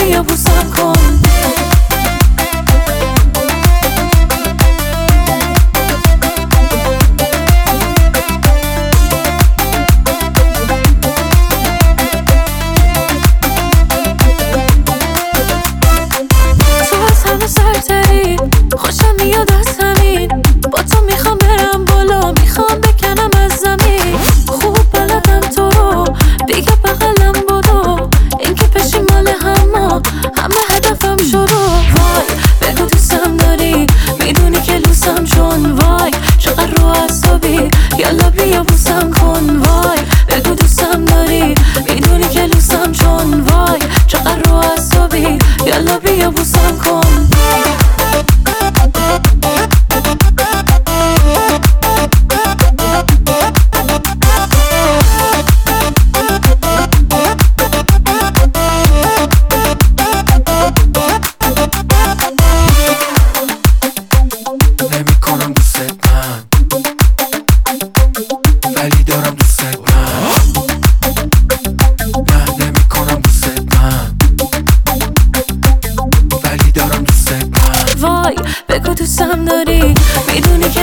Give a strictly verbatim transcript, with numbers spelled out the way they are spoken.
بیا بوسم کن. سرتری خوشم میاد از همین، با تو میخوام برم بالا، میخوام بکنم از زمین. خوب بلدم تو رو دیگه بغلم بدو، این که پشی مال همه همه هدفم شروع. وای بگو دوستم داری، میدونی که لوسم چون وای چقدر رو عصبی، یالا بیا بوسم کن. وای بگو دوستم داری، میدونی که لوسم چون وای چقدر رو عصبی، یالا بیا بوسم کن. نمیکنم دوست من ولی دارم دوست من. نه نمیکنم دوست من ولی دارم دوست من. وای بگو دوستم داری، میدونی